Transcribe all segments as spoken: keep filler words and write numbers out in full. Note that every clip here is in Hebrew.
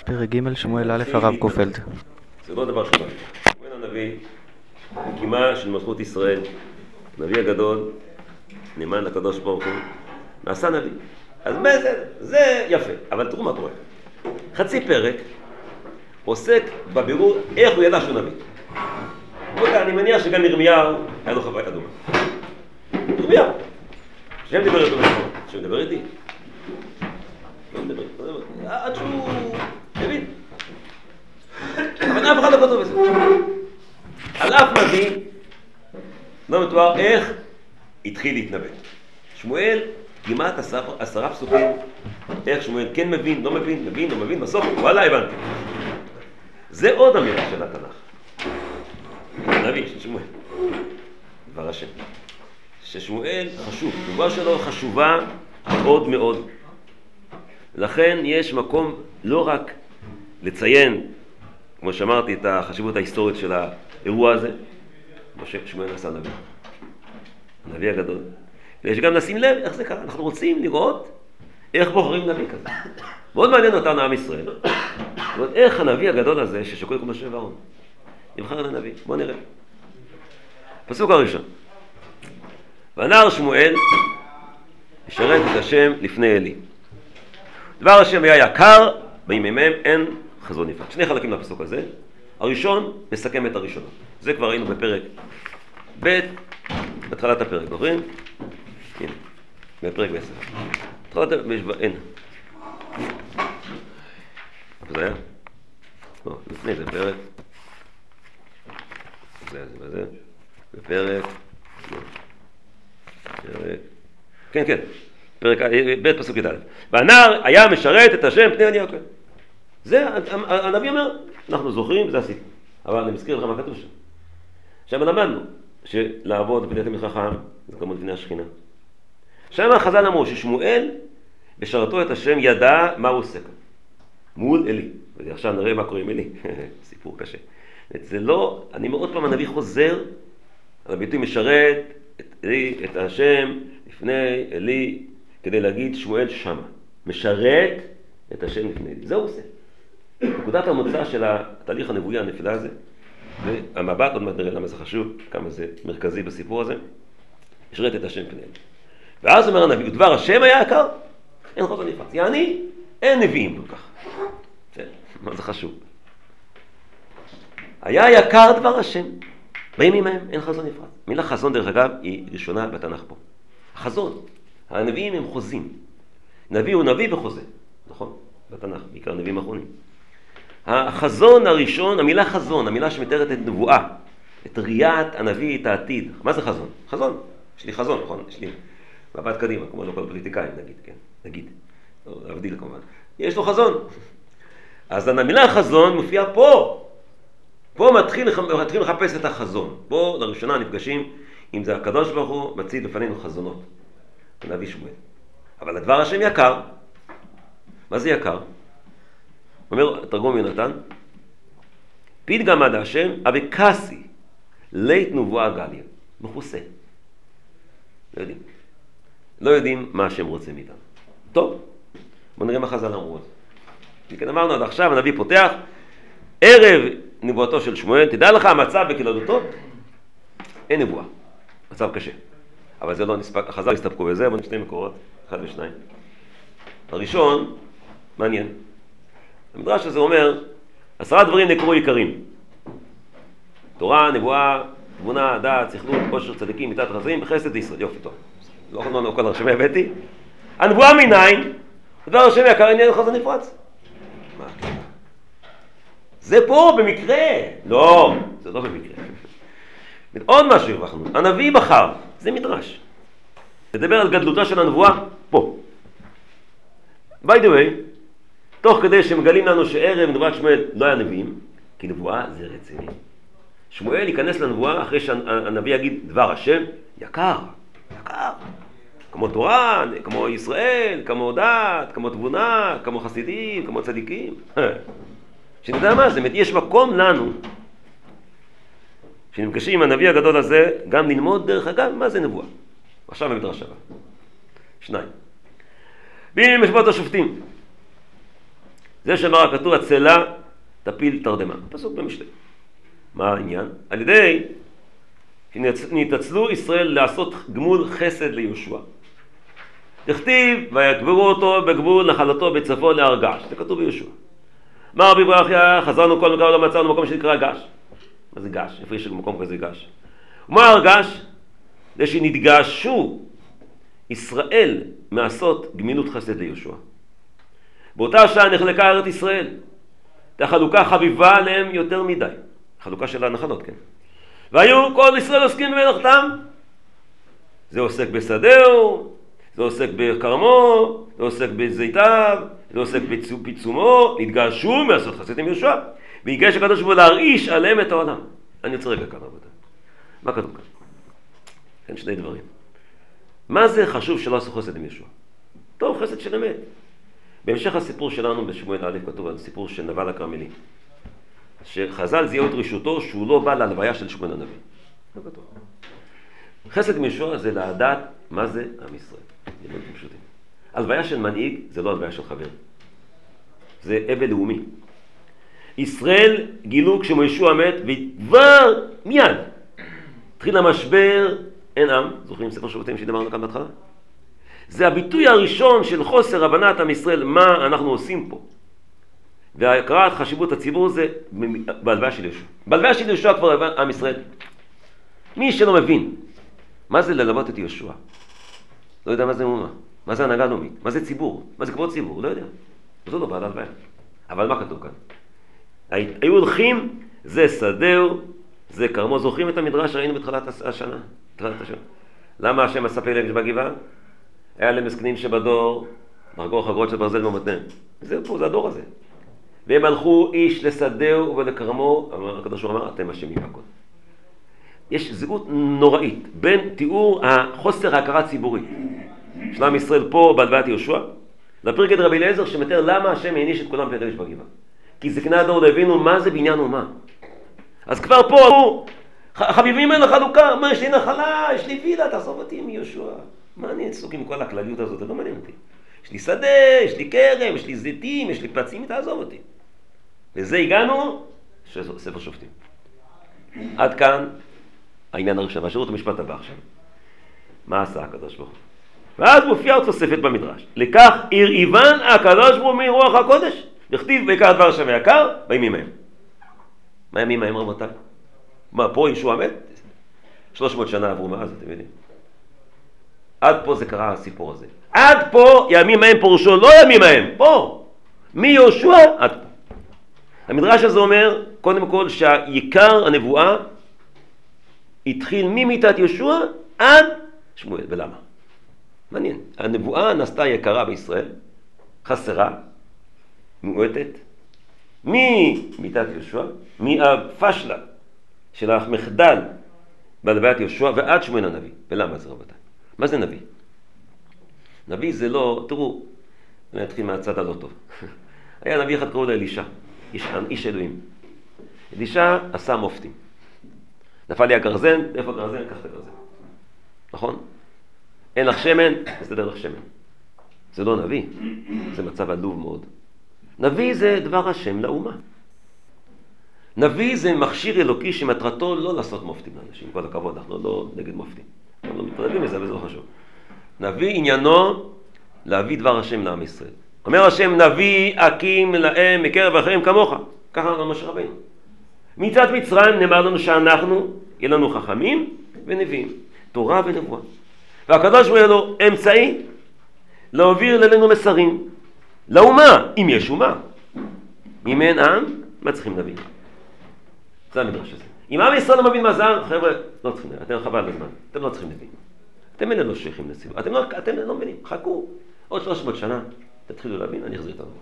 פרק ג' שמואל א' הרב קופלד. זה לא דבר שמואל. שמואל הנביא, הקימה של מלכות ישראל, הנביא הגדול, נאמן לקדוש ברוך הוא, נעשה נביא. אז בסדר, זה יפה, אבל תראו מה קורה. חצי פרק עוסק בבירור איך הוא ידע שהוא נביא. אני מניח שגם ירמיהו היה לו חוויה אדומה. ירמיהו, שם דיבר איתו נכון, שם דיבר איתי. עד שהוא מבין. אבל אף אחד לא כתוב בזה. על אף נביא לא מתואר איך התחיל להתנבא. שמואל כמעט עשרה, עשרה פסוקים איך שמואל כן מבין, לא מבין, מבין, לא מבין, בסוף וואלה הבנתי. זה עוד אמירה של התנ"ך. הנביא של שמואל, דבר השם. ששמואל חשוב, דבר שלו חשובה מאוד מאוד. לכן יש מקום לא רק לציין, כמו שאמרתי, את החשיבות ההיסטורית של האירוע הזה, כמו ששמואל נעשה נביא, הנביא הגדול. ויש גם לשים לב איך זה קרה. אנחנו רוצים לראות איך בוחרים נביא כזה. מאוד מעניין אותנו עם ישראל. זאת איך הנביא הגדול הזה ששוקל כמו שם וארון נבחר לנביא. בואו נראה. פסוק הראשון. ונער שמואל ישרת את השם לפני אלי. דבר השם היה יקר, בימיהם אין חזון נפרד. שני חלקים לפסוק הזה. הראשון מסכם את הראשונה. זה כבר ראינו בפרק ב', התחלת הפרק, זוכרים? הנה, בפרק בעשר. התחלת הפרק, אין. איפה זה היה? לא, לפני זה פרק. זה, זה, זה. בפרק. פרק. כן, כן. פרק ב' פסוק י"א. והנער היה משרת את השם פני עני הכהן. זה, הנביא אומר, אנחנו זוכרים, זה הסיפור. אבל אני מזכיר לך מה כתוב שם. שם למדנו שלעבוד בני תלמיד חכם, זה כמו לפני השכינה. שם חז"ל אמרו ששמואל בשרתו את השם ידע מה הוא עושה כאן. מול אלי. ועכשיו נראה מה קורה עם אלי. סיפור קשה. זה לא, אני מאוד פעם הנביא חוזר על הביטוי משרת את אלי, את השם לפני אלי, כדי להגיד שמואל שמה. משרת את השם לפני אלי. זה הוא עושה. נקודת המוצא של התהליך הנבואי הנפלא הזה, והמבט עוד מעט נראה למה זה חשוב, כמה זה מרכזי בסיפור הזה, משרת את השם פני אלי. ואז אומר הנביא, ודבר השם היה יקר, אין חזון נפרד. יעני, אין נביאים כל כך. מה זה חשוב? היה יקר דבר השם, בימים ההם אין חזון נפרד. מילה חזון דרך אגב היא ראשונה בתנ"ך פה. החזון, הנביאים הם חוזים. נביא הוא נביא וחוזה, נכון? בתנ"ך, בעיקר נביאים אחרונים. החזון הראשון, המילה חזון, המילה שמתארת את נבואה, את ראיית הנביא, את העתיד. מה זה חזון? חזון. יש לי חזון, נכון? יש לי מבט קדימה, כמו לא כל פוליטיקאים, נגיד, כן? נגיד. לא, להבדיל כמובן. יש לו חזון. אז המילה חזון מופיעה פה. פה מתחיל, מתחיל לחפש את החזון. פה לראשונה נפגשים, אם זה הקדוש ברוך הוא, מציג לפנינו חזונות. הנביא שמואל. אבל הדבר השם יקר. מה זה יקר? אומר תרגום יונתן, פתגם עד השם, אבל קסי, לית נבואה גליה, מכוסה. לא יודעים. לא יודעים מה השם רוצה מאיתנו. טוב, בוא נראה מה חז"ל אמרו. וכן אמרנו עד עכשיו, הנביא פותח, ערב נבואתו של שמואל, תדע לך המצב בקלדותו, אין נבואה. מצב קשה. אבל זה לא נספק, חז"ל הסתפקו בזה, בוא נשתי מקורות, אחד ושניים. הראשון, מעניין. המדרש הזה אומר, עשרה דברים נקראו עיקרים. תורה, נבואה, תבונה, דעת, סכלות, עושר, צדיקים, מיתת חסדים, חסד ישראל. יופי, טוב. לא יכולנו כל הרשמי הבאתי. הנבואה מניין, דבר השם יקר עניין חזון נפרץ. מה? זה פה במקרה. לא, זה לא במקרה. עוד משהו הרווחנו. הנביא בחר, זה מדרש. נדבר על גדלותה של הנבואה פה. by the way, תוך כדי שמגלים לנו שערב נבואת שמואל לא היה נביאים, כי נבואה זה רציני. שמואל ייכנס לנבואה אחרי שהנביא יגיד דבר השם, יקר, יקר. כמו תורה, כמו ישראל, כמו דת, כמו תבונה, כמו חסידים, כמו צדיקים. שנדע מה זה, יש מקום לנו, שנפגשים עם הנביא הגדול הזה, גם ללמוד דרך אגב מה זה נבואה. עכשיו במדרש הבא. שניים. בימי משפט השופטים. זה שאמר הכתוב, הצלה תפיל תרדמה. פסוק במשלי. מה העניין? על ידי שנתעצלו ישראל לעשות גמול חסד ליהושע. תכתיב, ויקברו אותו בגבול נחלתו בצפון להר געש. זה כתוב ביהושע. מה רבי ברכיה? חזרנו כל מקום, לא מצאנו מקום שנקרא געש. מה זה געש? איפה יש מקום כזה געש? ומה הר געש? זה שנתגעשו ישראל מעשות גמילות חסד ליהושע. באותה שעה נחלקה ארץ ישראל. החלוקה חביבה עליהם יותר מדי. חלוקה של הנחלות, כן. והיו כל ישראל עוסקים במלאכתם. זה עוסק בשדהו, זה עוסק בכרמו, זה עוסק בזיתיו, זה עוסק בפיצומו, נתגעשו מעשות חסד עם יהושע. והגיש הקדוש ברוך הוא להרעיש עליהם את העולם. אני רוצה רגע כאן, רבותיי. מה כתוב כאן? כן, שני דברים. מה זה חשוב שלא עשו חסד עם יהושע? טוב, חסד של אמת. בהמשך הסיפור שלנו בשמואל א' כתוב על סיפור של נבל הכרמלי. שחז"ל זיהו את רשותו שהוא לא בא להלוויה של שמואל הנביא. לא כתוב. חסד עם יהושע זה לדעת מה זה עם ישראל. דברים פשוטים. הלוויה של מנהיג זה לא הלוויה של חבר. זה אבל לאומי. ישראל גילו כשמוישוע מת וכבר מיד התחיל המשבר, אין עם, זוכרים ספר שבטים שדיברנו כאן בהתחלה? זה הביטוי הראשון של חוסר הבנת עם ישראל, מה אנחנו עושים פה. והקראת חשיבות הציבור זה בהלוויה של יהושע. בהלוויה של יהושע כבר עם ישראל. מי שלא מבין מה זה ללוות את יהושע, לא יודע מה זה אומה, מה זה הנהגה לאומית, מה זה ציבור, מה זה כבוד ציבור, לא יודע. זה לא בעל הלוויה. אבל מה כתוב כאן? היו הולכים, זה שדהו, זה כרמו. זוכרים את המדרש שראינו בתחילת השנה? בתחילת השנה. למה השם עשה פלג בגבעה? היה להם מסכנים שבדור, מחגור חגרות של ברזל במתנם. זה פה, זה הדור הזה. והם הלכו איש לשדהו ולכרמו, הקדוש ברוך הוא אמר, אתם אשמים הכל. יש זהות נוראית בין תיאור החוסר ההכרה הציבורית של עם ישראל פה בהלוויית יהושע, לפרקת רבי אליעזר שמתאר למה השם העניש את כולם פלג בגבעה. כי זקני הדור לא הבינו מה זה בניין אומה. אז כבר פה אמרו, חביבים אין לחלוקה, מה יש לי נחלה, יש לי וילה, תעזוב אותי מיהושע. מה אני עסוק עם כל הכלליות הזאת, זה לא מעניין אותי. יש לי שדה, יש לי כרם, יש לי זיתים, יש לי פצים, תעזוב אותי. וזה הגענו, ספר שופטים. עד כאן העניין הראשון, והשירות המשפט הבא עכשיו. מה עשה הקדוש ברוך הוא? ואז מופיעה עוד תוספת במדרש. לכך הרעיבן הקדוש ברוך הוא מרוח הקודש. לכתיב ויקרא דבר השם ויקר בימים ההם. מה ימים ההם רבותיי? מה, פה יהושע מת? שלוש מאות שנה עברו מאז, אתם יודעים. עד פה זה קרה הסיפור הזה. עד פה ימים ההם פורשו, לא ימים ההם, פה. מיהושע עד פה. המדרש הזה אומר, קודם כל, שהעיקר הנבואה התחיל ממיתת יהושע עד שמואל. ולמה? מעניין. הנבואה נעשתה יקרה בישראל, חסרה, מועטת, ממיתת יהושע, מהפשלה של המחדל בהלוויית יהושע ועד שמואל הנביא. ולמה זה רבותיי? מה זה נביא? נביא זה לא, תראו, אני אתחיל מהצד הלא טוב. היה נביא אחד קראו לו אלישע, איש, איש אלוהים. אלישע עשה מופתים. נפל לי הגרזן, איפה הגרזן? קח את הגרזן. נכון? אין לך שמן, תסתדר לך שמן. זה לא נביא, זה מצב עלוב מאוד. נביא זה דבר השם לאומה. נביא זה מכשיר אלוקי שמטרתו לא לעשות מופתים לאנשים. כל הכבוד, אנחנו לא נגד מופתים. אנחנו לא מתרבים מזה, וזה לא חשוב. נביא עניינו להביא דבר השם לעם ישראל. אומר השם, נביא אקים להם מקרב אחרים כמוך. ככה אמר משה רבינו. מצד מצרים נאמר לנו שאנחנו, יהיה לנו חכמים ונביאים, תורה ונבואה. והקדוש ברוך הוא לו אמצעי להעביר אלינו מסרים. לאומה, אם יש אומה. אם אין עם, מה צריכים נביא? זה המדרש הזה. אם עם ישראל לא מבין מה זה, חבר'ה, לא צריכים נביא. אתם חבל בזמן. אתם לא צריכים נביא. אתם אלה לא שייכים לציבור. אתם לא, אתם לא מבינים. חכו. עוד שלוש מאות שנה, תתחילו להבין, אני אחזיר את הנבואות.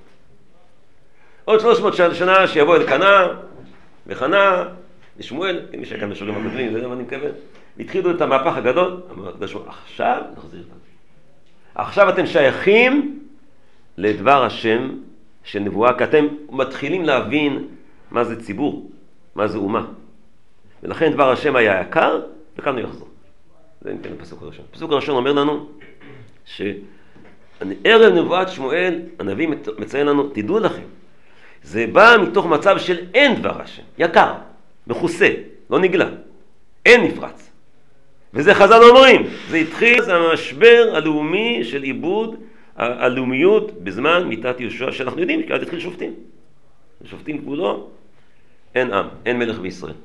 עוד שלוש מאות שנה שיבוא אל קנה, וחנה, ושמואל, מי שהיה כאן בשורים הקודמים, זה מה אני מקווה, והתחילו את המהפך הגדול, אמר הקדוש ברוך הוא, עכשיו נחזיר את הנבואות. עכשיו אתם שייכים לדבר השם של נבואה, כי אתם מתחילים להבין מה זה ציבור, מה זה אומה. ולכן דבר השם היה יקר, וכאן הוא יחזור. זה אם כן הפסוק הראשון. הפסוק הראשון אומר לנו, שערב נבואת שמואל, הנביא מציין לנו, תדעו לכם, זה בא מתוך מצב של אין דבר השם, יקר, מכוסה, לא נגלה, אין נפרץ. וזה חז"ל אומרים, זה התחיל, זה המשבר הלאומי של עיבוד הלאומיות בזמן מיתת יהושע, שאנחנו יודעים, כי אז התחיל שופטים. שופטים כבודו, אין עם, אין מלך בישראל.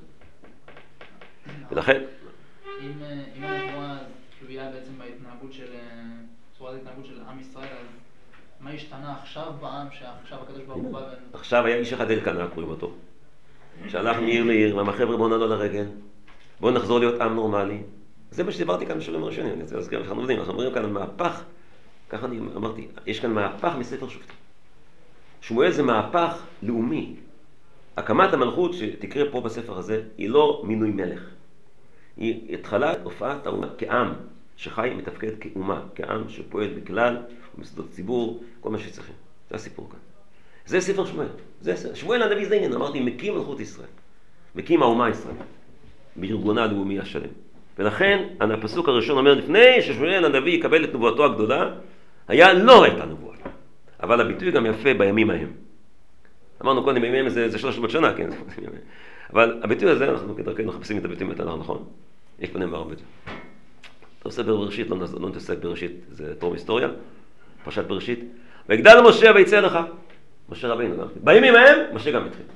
ולכן... אם הנבואה תלויה בעצם בהתנהגות של, צורת ההתנהגות של עם ישראל, אז מה השתנה עכשיו בעם, שעכשיו הקדוש ברוך הוא בא... עכשיו היה איש אחד אלקנה, קוראים אותו, שהלך מעיר לעיר, מהחבר'ה בואו נעלו לרגל, בואו נחזור להיות עם נורמלי. זה מה שדיברתי כאן בשיעורים הראשונים, אני רוצה להזכיר, אנחנו עובדים, אנחנו אומרים כאן על מהפך, ככה אני אמרתי, יש כאן מהפך מספר שופטים. שמואל זה מהפך לאומי. הקמת המלכות שתקרה פה בספר הזה, היא לא מינוי מלך. היא התחלת הופעת האומה כעם, שחי מתפקד כאומה, כעם שפועל בכלל, במסדות ציבור, כל מה שצריכים. זה הסיפור כאן. זה ספר שמואל. זה ספר. שמואל הנביא זה עניין, אמרתי, מקים מלכות ישראל. מקים האומה הישראל. בארגונה הלאומי השלם. ולכן, הפסוק הראשון אומר, לפני ששמואל הנביא יקבל את נבואתו הגדולה, היה לא הייתה נבואה. אבל הביטוי גם יפה בימים ההם. אמרנו קודם, בימים ההם זה, זה שלוש מאות שנה, כן? אבל הביטוי הזה, אנחנו כדרכנו מחפשים את הביטוי יותר נכון. יש פנים בהרבה. אתה עושה בראשית, לא, לא נתעסק בראשית, זה טרום היסטוריה, פרשת בראשית. ויגדל משה ויצא לך. משה רבינו גם. בימים ההם, משה גם התחיל.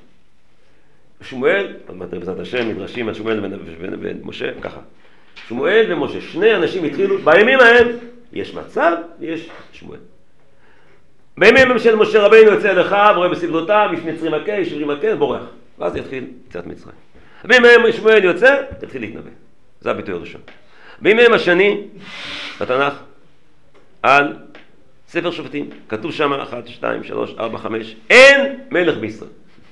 שמואל, בעזרת השם, מדרשים על שמואל ומשה, ככה. שמואל ומשה, שני אנשים התחילו, בימים ההם יש מצב ויש שמואל. בימים של משה רבינו יוצא לך, רואה בסבלותיו, איש מצרי מכה, איש עברי מכה, בורח. ואז יתחיל יציאת מצרים. בימים שמואל יוצא, יתחיל להתנבא. זה הביטוי הראשון. בימים השני, בתנ"ך, על ספר שופטים, כתוב שם אחת, שתיים, שלוש, ארבע, חמש, אין מלך בישראל.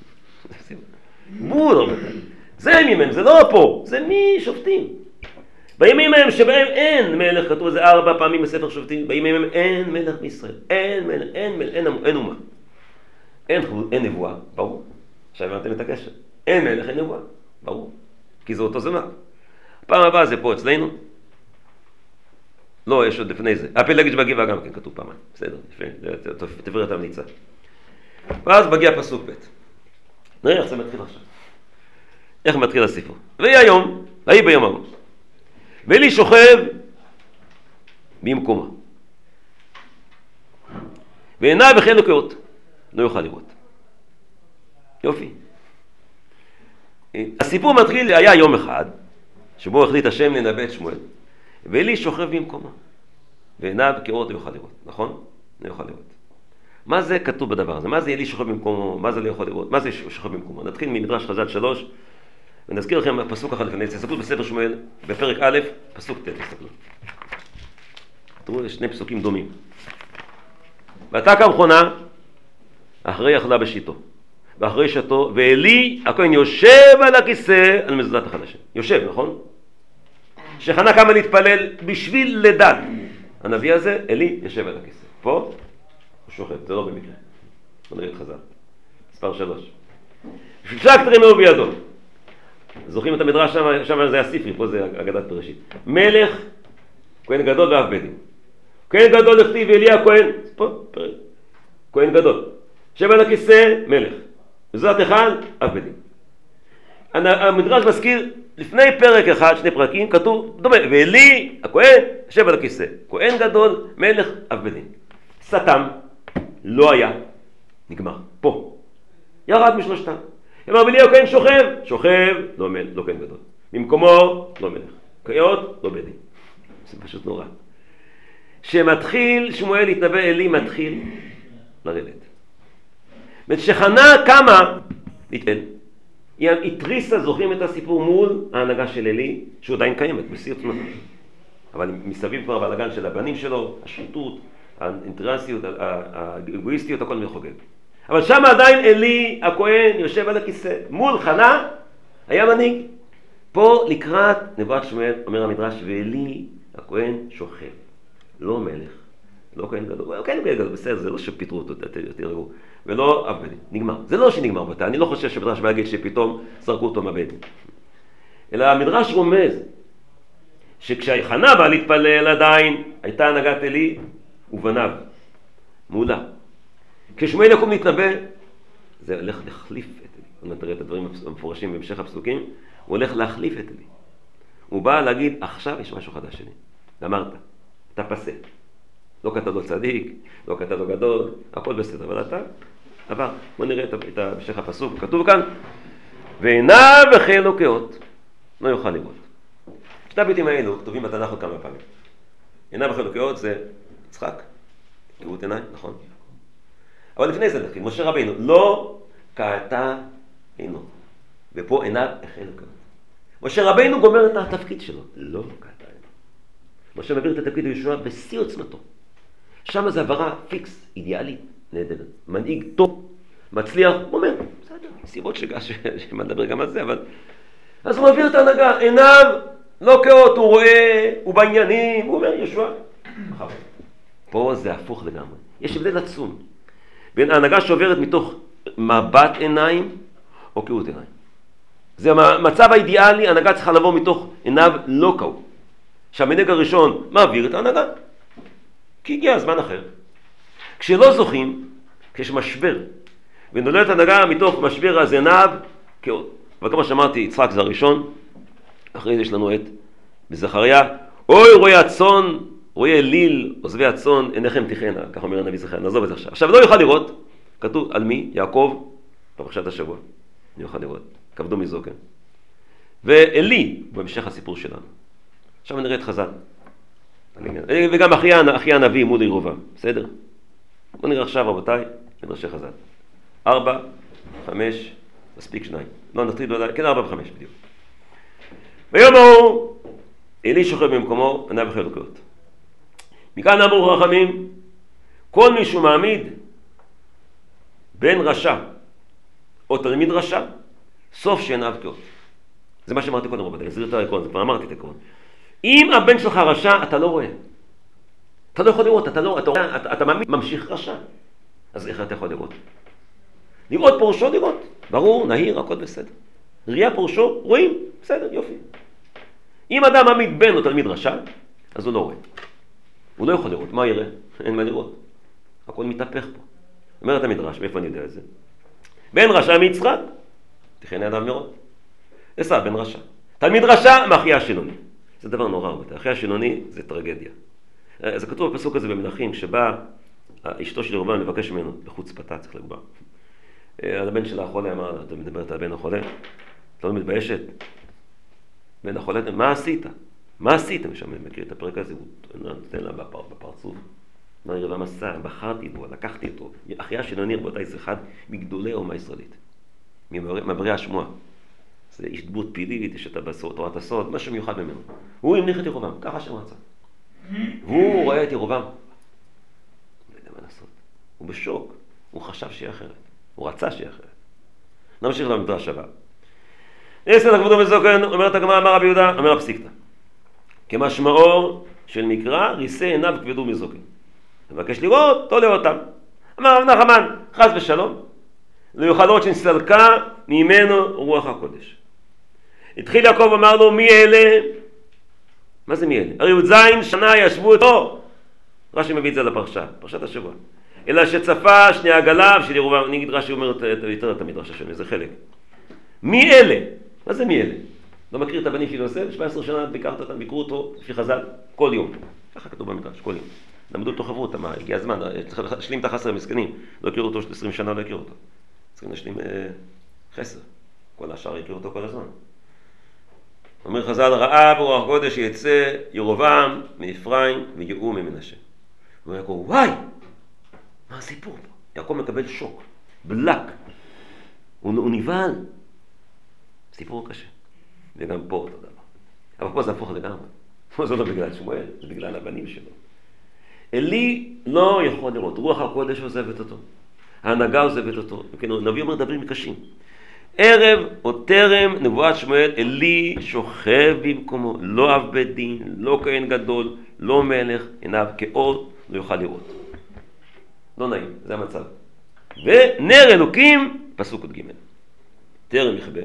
בול הרבה. זה ממהם, זה לא פה, זה מי שופטים. בימים ההם שבהם אין מלך, כתוב איזה ארבע פעמים בספר שופטים, בימים ההם אין מלך בישראל, אין מלך, אין מלך, אין, אין אומה. אין, אין נבואה, ברור. עכשיו הבנתם את הקשר. אין מלך, אין נבואה, ברור. כי זה אותו זמן. הפעם הבאה זה פה אצלנו. לא, יש עוד לפני זה. הפלגש בגבעה גם כן כתוב פעמיים. בסדר, יפה, תברר את המליצה. ואז מגיע פסוק ב'. נראה איך זה מתחיל עכשיו. איך מתחיל הסיפור. ויהי היום, ויהי ביום ההוא. ואלי שוכב במקומה. ועיניו החלו כאות. לא יוכל לראות. יופי. הסיפור מתחיל, היה יום אחד, שבו החליט השם לנבא את שמואל. ואלי שוכב במקומה. ועיניו כאות לא יוכל לראות. נכון? לא יוכל לראות. מה זה כתוב בדבר הזה? מה זה אלי שוכב במקומו? מה זה לא יכול לראות? מה זה שוכב במקומו? נתחיל ממדרש חז"ל שלוש, ונזכיר לכם פסוק אחד לפני, תסתכלו בספר שמואל, בפרק א', פסוק ט', תסתכלו. תראו, יש שני פסוקים דומים. ואתה כמכונה, אחרי אכלה בשיטו, ואחרי שתו, ואלי, הכהן יושב על הכיסא, על מזוזת החדשה. יושב, נכון? שחנה כמה להתפלל בשביל לדת. הנביא הזה, אלי, יושב על הכיסא. פה, הוא שוכב, זה לא במקרה. בוא נראה את חז"ל. מספר שלוש. שק תרימהו בידו. זוכרים את המדרש שם, שם זה הספרי, פה זה אגדת בראשית. מלך, כהן גדול ואף בית דין. כהן גדול לכתיב ואלי הכהן, פה, פרק. כהן גדול. יושב על הכיסא, מלך. מזוזת אחד, אף בית דין. המדרש מזכיר, לפני פרק אחד, שני פרקים, כתוב, דומה, ואלי הכהן, יושב על הכיסא. כהן גדול, מלך, אף בית דין. סתם, לא היה, נגמר, פה. ירד משלושתם. אמר ולי הכהן שוכב, שוכב, לא מלך, לא כהן גדול. במקומו, לא מלך. כהות, לא בית דין. זה פשוט נורא. שמתחיל, שמואל להתנבא, אלי מתחיל לרדת. ושחנה קמה, להתאל. היא התריסה, זוכרים את הסיפור מול ההנהגה של אלי, שהוא עדיין קיימת, בשיא עוצמתה. אבל מסביב כבר בלגן של הבנים שלו, השחיתות, האינטרסיות, האגואיסטיות, הכל מחוגג. אבל שם עדיין אלי, הכהן, יושב על הכיסא. מול חנה, היה מנהיג. פה לקראת נבואת שמואל, אומר המדרש, ואלי, הכהן, שוכב. לא מלך, לא כהן גדול. הוא כהן גדול, בסדר, זה לא שפיטרו אותו, תראו. ולא אף בית. נגמר. זה לא שנגמר בתה. אני לא חושב שמדרש בהגיד שפתאום זרקו אותו מהבית. אלא המדרש רומז, שכשחנה באה להתפלל עדיין, הייתה הנהגת אלי ובניו. מעולה. כשמואל יקום להתנבא, זה הולך להחליף את אלי. אני תראה את הדברים המפורשים בהמשך הפסוקים, הוא הולך להחליף את אלי. הוא בא להגיד, עכשיו יש משהו חדש שלי. אמרת, אתה פסה. לא כתב לו צדיק, לא כתב לו גדול, הכל בסדר, אבל אתה עבר. בוא נראה את המשך הפסוק, כתוב כאן, ועיניו החלו כאות, לא יוכל לראות. שתי הביטים האלו כתובים בתנ"ך עוד כמה פעמים. עיניו החלו כאות זה יצחק, כאות עיניים, נכון? אבל לפני זה נתחיל, משה רבינו, לא קעתה עינו, ופה עיניו החלו כאות. משה רבינו גומר את התפקיד שלו, לא קעתה עינו. משה מעביר את התפקיד לישוע בשיא עוצמתו. שם זה עברה פיקס, אידיאלית, נהדרת. מנהיג טוב, מצליח, אומר, בסדר, סיבות שגש, שמדבר גם על זה, אבל... אז הוא מעביר את ההנהגה, עיניו לא כאות, הוא רואה, הוא בעניינים, הוא אומר, ישוע. פה זה הפוך לגמרי. יש הבדל עצום בין ההנהגה שעוברת מתוך מבט עיניים או כאות עיניים. זה המצב האידיאלי, ההנהגה צריכה לבוא מתוך עיניו לא כאות. שהמנהיג הראשון מעביר את ההנהגה. כי הגיע הזמן אחר. כשלא זוכים, כשיש משבר, ונולדת הנהגה מתוך משבר אז עיניו כאות. אבל כמו שאמרתי, יצחק זה הראשון, אחרי זה יש לנו את בזכריה, אוי רואי הצאן, רואי אליל, עוזבי הצאן, עיניכם תחנה, כך אומר הנביא זכריה, נעזוב את זה עכשיו. עכשיו לא יוכל לראות, כתוב על מי? יעקב, בפרשת השבוע, לא יוכל לראות, כבדו מזוקן. ואלי, בהמשך הסיפור שלנו. עכשיו נראה את חז"ל. וגם אחי, אחי הנביא מול ירובעם, בסדר? בואו נראה עכשיו רבותיי, מדרשי חז"ל. ארבע, חמש, מספיק שניים. לא נתחיל, לא, כן ארבע וחמש בדיוק. ביום ההוא, אלי שוכב במקומו, עיניו החלו כאות. מכאן אמרו חכמים, כל מי שהוא מעמיד בן רשע או תלמיד רשע, סוף שעיניו כאות. זה מה שאמרתי קודם רבותיי, אני אזכיר את העקרון, זה כבר אמרתי את העקרון. אם הבן שלך רשע, אתה לא רואה. אתה לא יכול לראות, אתה לא, אתה, אתה, אתה מעמיד, ממשיך רשע. אז איך אתה יכול לראות? לראות פורשו לראות. ברור, נהיר, הכל בסדר. ראייה פורשו, רואים, בסדר, יופי. אם אדם מעמיד בן או תלמיד רשע, אז הוא לא רואה. הוא לא יכול לראות, מה יראה? אין מה לראות. הכל מתהפך פה. אומרת המדרש, מאיפה אני יודע את זה? בן רשע מיצחק, תכן אדם לראות. עשה בן רשע. תלמיד רשע, מאחיה השילוני. זה דבר נורא רבותיי. אחי השילוני זה טרגדיה. זה כתוב בפסוק הזה במלכים, שבה אשתו של ירובעם לבקש ממנו, בחוצפתה צריך לגבר. על הבן שלה החולה, אמר, אתה מדברת על בן החולה? אתה לא מתביישת? בן החולה, מה עשית? מה עשית? אני מכיר את הפרק הזה, הוא נותן לה בפר, בפרצוף. מה ירובעם עשה? בחרתי בו, לקחתי אותו. אחי השילוני רבותיי זה אחד מגדולי האומה הישראלית. ממברי השמועה. זה איש דמות פילית, יש את תורת הסוד, משהו מיוחד ממנו. הוא המליך את ירובעם, ככה שם רצה. והוא רואה את ירובעם. לא יודע מה לעשות. הוא בשוק. הוא חשב שיהיה אחרת. הוא רצה שיהיה אחרת. נמשיך למדרש הבא. נסתר כבודו מזוקן, אומרת הגמרא, אמר רבי יהודה, אומר הפסיקתא. כמשמעו של מקרא, ריסי עיניו כבדו מזוקן. מבקש לראות, תולה אותם. אמר רב נחמן, חס ושלום. לא יוכל לראות שנסתלקה ממנו רוח הקודש. התחיל יעקב ואמר לו, מי אלה? מה זה מי אלה? הרי י"ז שנה ישבו אותו. רש"י מביא את זה לפרשה, פרשת השבוע. אלא שצפה שני עגליו של ירובעם, אני אגיד רש"י אומר יותר את המדרש השני, זה חלק. מי אלה? מה זה מי אלה? לא מכיר את הבנים של יוסף, שבע עשרה שנה ביקרת אותם, ביקרו אותו לפי חז"ל כל יום. ככה כתוב במדרש, כל יום. למדו אותו, חברו אותם, הגיע הזמן, צריך להשלים את החסר המסכנים. לא הכירו אותו עשרים שנה, לא הכירו אותו. צריכים להשלים אה, חסר. כל השאר הכירו אותו כל הזמן. אומר חז"ל, ראה ברוח הקודש שיצא ירובעם מאפרים ויגעו ממנשה. הוא אומר יעקב, וואי! מה הסיפור פה? יעקב מקבל שוק, בלק. הוא, הוא נבהל. סיפור קשה. וגם פה אותו דבר. אבל פה זה הפוך לגמרי. פה זה לא בגלל שמואל, זה בגלל הבנים שלו. אלי לא יכול לראות. רוח הקודש עוזבת אותו. ההנהגה עוזבת אותו. כן, הנביא אומר דברים קשים. ערב או טרם נבואת שמואל, אלי שוכב במקומו. לא אב בית דין, לא כהן גדול, לא מלך, עיניו כאות, לא יוכל לראות. לא נעים, זה המצב. ונר אלוקים, פסוק עוד ג' טרם יכבה.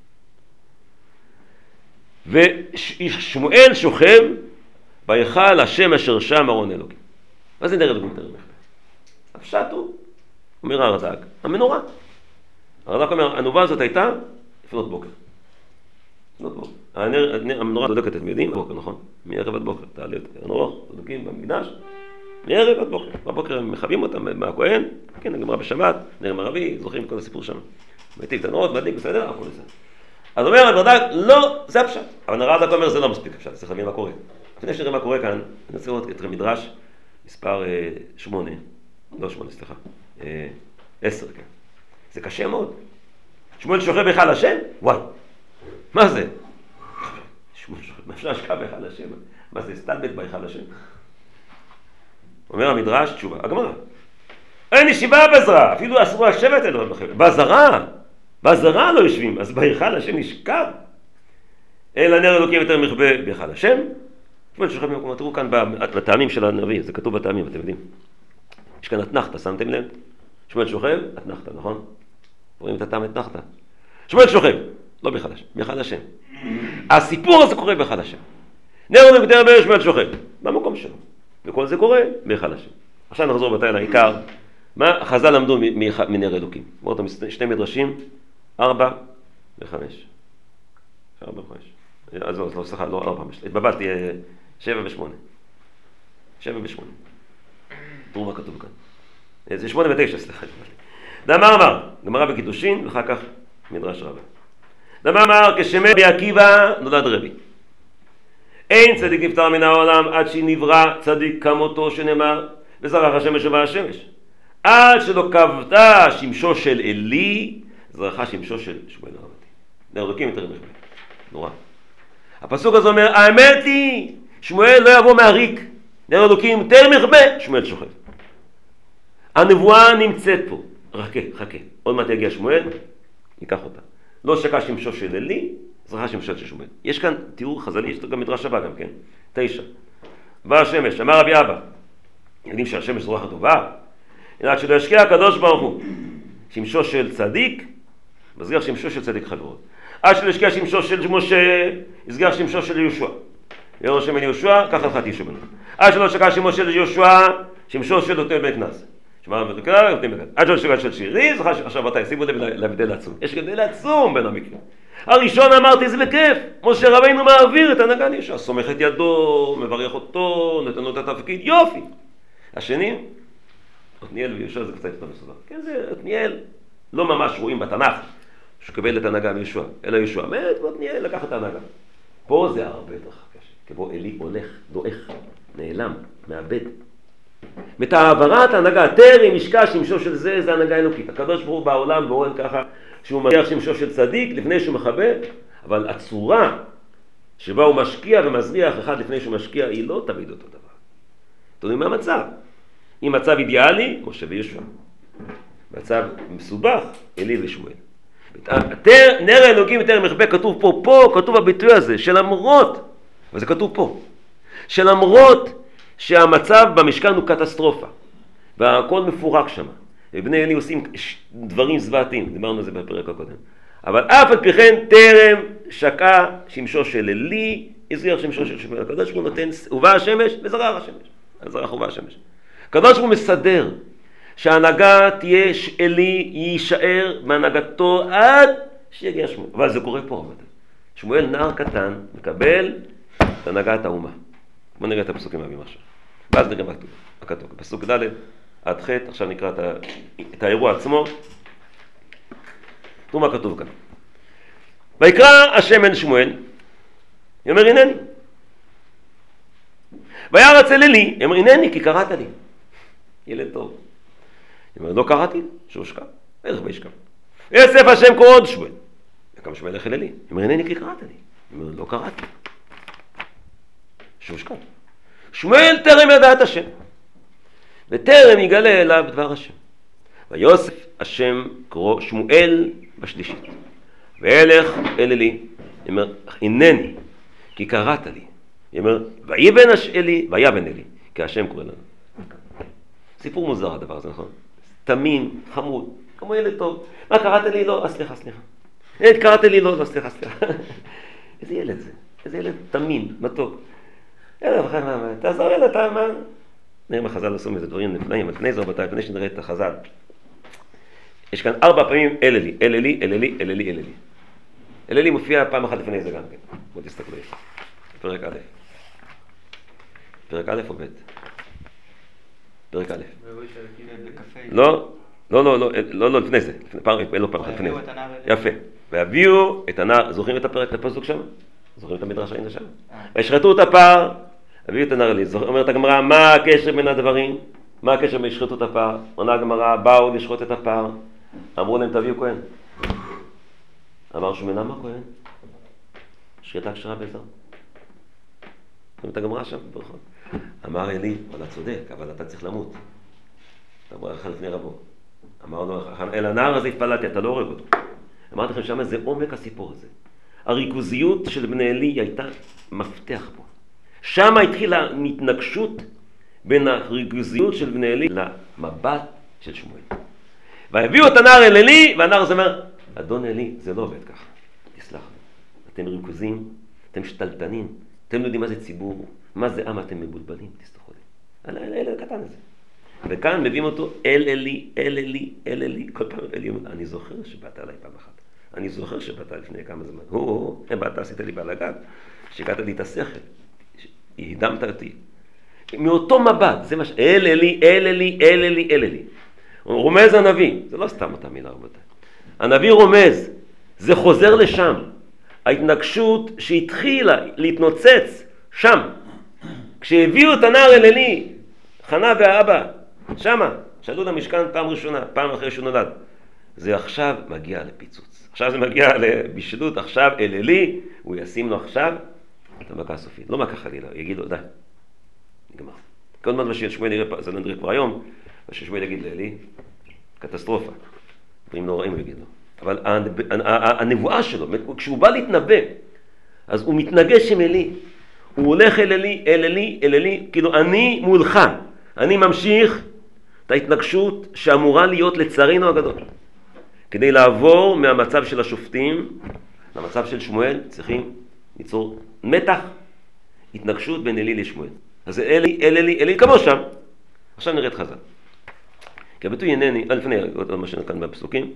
ושמואל שוכב בהיכל השם אשר שם ארון אלוקים. מה זה נר אלוקים טרם יכבה? הפשט הוא, אומר הרד"ק, המנורה. הרד"ק אומר, הנבואה הזאת הייתה לפנות בוקר. לפנות בוקר. המנורה דולקת, אתם יודעים? בוקר, נכון? מערב עד בוקר. תעלה את הנורה, דולקים במקדש. מערב עד בוקר. בבוקר הם מכבים אותם מהכהן. כן, הגמרא בשבת, נר ערבי, זוכרים את כל הסיפור שם. מטיל את הנורות, מדליק, בסדר? הכל בסדר. אז אומר הרד"ק, לא, זה הפשט. אבל הרד"ק אומר, זה לא מספיק הפשט, צריך להבין מה קורה. לפני שנראה מה קורה כאן, אני רוצה לראות את המדרש, מספר שמונה, לא שמונה, סליחה, עשר, כן. זה קשה מאוד. שמואל שוכב בהיכל השם? וואי, מה זה? שמואל שוכב, מה אפשר לשכב בהיכל השם? מה זה, הסתלבט בהיכל השם? אומר המדרש, תשובה, הגמרא. אין ישיבה בזרע, אפילו אסרו לשבת אלוהים בכם. בזרע, בזרע לא יושבים, אז בהיכל השם נשכב. אלא נר אלוקים יותר מכבה בהיכל השם. שמואל שוכב במקום, תראו כאן בטעמים של הנביא, זה כתוב בטעמים, אתם יודעים. יש כאן אתנחתא, שמתם לב? שמואל שוכב, אתנחתא, נכון? רואים את הטעם אתנחתא. שמואל שוכב, לא בהיכל השם, בהיכל השם. הסיפור הזה קורה בהיכל השם. נר אלוקים יותר מכבה שמואל שוכב, במקום שלו. וכל זה קורה בהיכל השם. עכשיו נחזור בתאי לעיקר. מה חז"ל למדו מנר אלוקים? בואו אותם שני מדרשים, ארבע וחמש. ארבע וחמש. אז לא, סליחה, לא ארבע וחמש. התבלבלתי, שבע ושמונה. שבע ושמונה. תראו מה כתוב כאן. זה שמונה ותשע, סליחה. דאמר אמר, גמרא בקידושין, ואחר כך מדרש רבה. דאמר אמר, כשמת רבי עקיבא נולד רבי. אין צדיק נפטר מן העולם עד שנברא צדיק כמותו שנאמר, וזרח השמש ובא השמש. עד שלא כבתה שמשו של אלי, זרחה שמשו של שמואל הרמתי. נר אלוקים יותר מכבה. נורא. הפסוק הזה אומר, האמת היא, שמואל לא יבוא מהריק. נר אלוקים יותר מכבה, שמואל שוכב. הנבואה נמצאת פה. חכה, חכה. עוד מעט יגיע שמואל, ייקח אותה. לא שקע שמשו של אלי, זרחה שמשו של שמואל. יש כאן תיאור חז"לי, יש גם מדרש הבא גם כן. תשע. בא השמש, אמר רבי אבא. יודעים שהשמש זו רוח הטובה. עד שלא ישקיע הקדוש ברוך הוא שמשו של צדיק, מסגר שמשו של צדיק חברות. עד שלא ישקיע שמשו של משה, יסגר שמשו של יהושע. ירא שם אל יהושע, ככה חתי שבנו. עד שלא ישקיע שמשו של יהושע, שמשו של נותן בן כנס. שמע בדקה, נותן בן כנס. עד שלא ישקיע של שירי, עכשיו אתה שימו לב להבדל עצום. יש הבדל עצום בין המקרים. הראשון אמרתי זה בכיף, משה רבינו מעביר את הנהגה ליהושע, סומך את ידו, מברך אותו, נותן לו את התפקיד, יופי. השני, עתניאל ויהושע זה קצת יותר מסודר. כן, זה עתניאל, לא ממש רואים בתנ"ך שקבל את ההנהגה מיהושע, אלא יהושע מת ועתניאל לקח את ההנהגה. פה זה הרבה יותר קשה, כמו אלי הולך, דועך, נעלם, מאבד. את העברת ההנהגה, טרם משקע שמשו של זה, זה הנהגה אלוקית. הקדוש ברוך הוא בעולם ורואה ככה שהוא מריח שמשו של צדיק לפני שהוא מכבה, אבל הצורה שבה הוא משקיע ומזריח אחד לפני שהוא משקיע היא לא תמיד אותו דבר. תראו מה המצב. אם מצב אידיאלי, משה ויהושע. מצב מסובך, אלי ושמואל. נר האלוקים יותר מכבה, כתוב פה, פה כתוב הביטוי הזה, שלמרות, וזה כתוב פה, שלמרות שהמצב במשכן הוא קטסטרופה, והכל מפורק שם, ובני אלי עושים דברים זוועתיים, דיברנו על זה בפרק הקודם, אבל אף על פי כן טרם שקע שמשו של אלי, הזריח שמשו של שמואל. הקדוש ברוך הוא נותן, ובא השמש וזרח השמש, זרח ובא השמש. הקדוש ברוך הוא מסדר שההנהגה תהיה אלי, יישאר בהנהגתו עד שיגיע שמואל. אבל זה קורה פה. שמואל נער קטן מקבל את הנהגת האומה. בואו נראה את הפסוקים הבאים עכשיו. ואז נראה מה כתוב. פסוק ד' עד ח', עכשיו נקרא את, ה... את האירוע עצמו. תראו מה כתוב כאן. ויקרא השם אל שמואל, יאמר הנני. וירץ אל אלי, יאמר הנני כי קראת לי. ילד טוב. יאמר לא קראתי, שהושקע. איך וישקע. ויוסף השם קרא שמואל. וקם שמואל ילך אל אלי. יאמר הנני כי קראת לי. יאמר לא קראתי. שהושקע. שמואל טרם ידע את השם. וטרם יגלה אליו דבר השם. ויוסף השם קרא שמואל בשלישית. וילך אל אלי. יאמר הנני כי קראת לי. יאמר ויבן אלי ויבן אלי כי השם קורא לנו. סיפור מוזר הדבר הזה, נכון? תמים, חמוד, כמו ילד טוב. מה קראת לי? לא, סליחה, סליחה. ילד קראת לי? לא, לא, סליחה, סליחה. איזה ילד זה? איזה ילד תמים, מתוק. ילד, תעזור ילד, אתה מה? נראה מה חז"ל עשו מזה דברים נפלאים, אבל פני זה רבותיי, לפני שנראה את החז"ל. יש כאן ארבע פעמים אלה לי, אלה לי, אלה לי, אלה לי, אלה לי. אלה לי מופיע פעם אחת לפני זה גם כן. בואו תסתכלו. פרק א'. פרק א' או ב'? פרק א'. לא, לא, לא, לא, לא, לא, לפני זה. פעם, לא פעם אחת לפני זה. יפה. והביאו את הנער, זוכרים את הפרק, את הפסוק שם? זוכרים את המדרש היינו שם? וישחטו את הפר, הביאו את הנער אלי. אומרת הגמרא, מה הקשר בין הדברים? מה הקשר בין ישחטו את הפר? עונה הגמרא, באו לשחוט את הפר. אמרו להם, תביאו כהן. אמר שמואל, מה כהן? שחיטה כשרה בזר. זאת הגמרא שם, ברכות. אמר אלי, אתה צודק, אבל אתה צריך למות. אתה אומר לך לפני רבו. אמר לו, אל הנער הזה התפללתי, אתה לא הורג אותו. אמרתי לכם שם, זה עומק הסיפור הזה. הריכוזיות של בני אלי הייתה מפתח פה. שם התחילה התנגשות בין הריכוזיות של בני אלי למבט של שמואל. והביאו את הנער אל אלי, והנער הזה אומר, אדון אלי, זה לא עובד ככה. תסלח לי. אתם ריכוזים, אתם שתלטנים, אתם יודעים מה זה ציבור, מה זה עם, אתם מבולבלים, תסלחו לי. אלה, אלה, אלה, הקטן הזה. וכאן מביאים אותו אל אלי, אל אלי, אל אלי, כל פעם אלי אומר, אני זוכר שבאת עליי פעם אחת. אני זוכר שבאת לפני כמה זמן. הו, הם באת, עשית לי בלגן, שגעת לי את השכל, הדמת אותי. מאותו מבט, זה מה ש... אל אלי, אל אלי, אל אלי, אל אלי. רומז הנביא, זה לא סתם אותה מילה רבותיי. הנביא רומז, זה חוזר לשם. ההתנגשות שהתחילה להתנוצץ שם. כשהביאו את הנער אל אלי, חנה והאבא, שמה, שאלו למשכן פעם ראשונה, פעם אחרי שהוא נולד. זה עכשיו מגיע לפיצוץ. עכשיו זה מגיע לבשלות, עכשיו אל אלי, הוא ישים לו עכשיו את המכה הסופית. לא מכה חלילה, הוא יגיד לו, די, נגמר. כל הזמן מה ששמואל יראה, זה לא נראה כבר היום, מה ששמואל יגיד לאלי, קטסטרופה. דברים נוראים הוא יגיד לו. אבל הנבואה שלו, כשהוא בא להתנבא, אז הוא מתנגש עם אלי. הוא הולך אל אלי, אל אלי, אל אלי, כאילו אני מולך. אני ממשיך את ההתנגשות שאמורה להיות לצערנו הגדול. כדי לעבור מהמצב של השופטים למצב של שמואל, צריכים ליצור מתח, התנגשות בין אלי לשמואל. אז זה אלי, אל אלי, אלי, כמו שם. עכשיו נראה את חז"ל. כי הביטוי אינני, לפני עוד מה שנתן בפסוקים.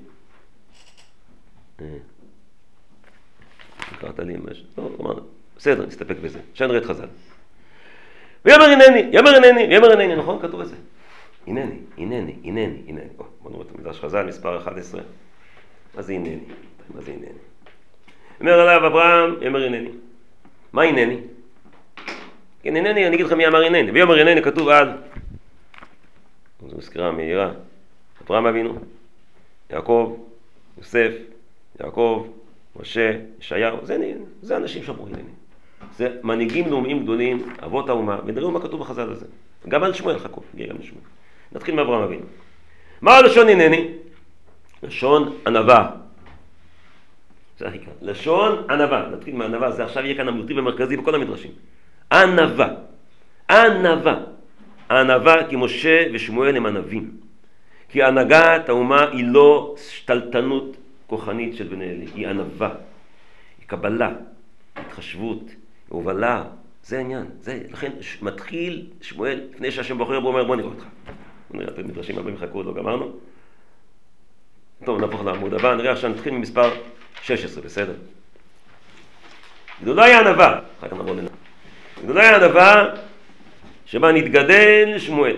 קראת לי משהו, לא, אמרנו, בסדר, נסתפק בזה. עכשיו נראה את חז"ל. ויאמר אינני, יאמר אינני, ויאמר אינני, נכון? כתוב את זה. אינני, אינני, אינני, אינני. בוא נראה את המדרש חז"ל, מספר אחת עשרה. מה זה אינני? מה זה אינני? אומר עליו אברהם, יאמר אינני. מה אינני? כן, אינני, אני אגיד לכם מי אמר אינני. ויאמר אינני כתוב על, זו מזכירה מהירה, אברהם אבינו, יעקב, יוסף, יעקב, משה, ישעיהו, זה, זה אנשים שאמרו אינני. זה מנהיגים לאומיים גדולים, אבות האומה, ונראו מה כתוב בחז"ל הזה. גם על שמואל חכו, נגיע גם לשמואל. נתחיל מאברהם אבינו. מה הלשון אינני? לשון ענווה. זה הכי כאן. לשון ענווה. נתחיל מהענווה, זה עכשיו יהיה כאן המוטיב המרכזי בכל המדרשים. ענווה. ענווה. הענווה כי משה ושמואל הם ענבים. כי הנהגת האומה היא לא שתלטנות כוחנית של בני אלי, היא ענווה. היא קבלה, התחשבות, הובלה. זה העניין. זה, לכן מתחיל שמואל, לפני שהשם בוחר בו אומר בוא נראה אותך. נראה את המדרשים הבאים חכו, לא גמרנו. טוב, נהפוך לעמוד הבא, נראה עכשיו נתחיל ממספר שש עשרה, בסדר? גדולה היא הענווה, אחר כך נעבור לנה. גדולה היא הענווה שבה נתגדל שמואל.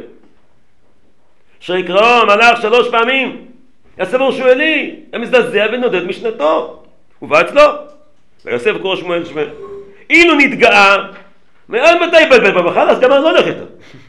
שיקראו מלאך שלוש פעמים, יסבור שמואלי, המזדעזע ונודד משנתו. ובא אצלו, ויוסף קורא שמואל שמואל. אילו נתגאה, מעל מתי יבלבל במחל, אז גם אני לא הולך איתו.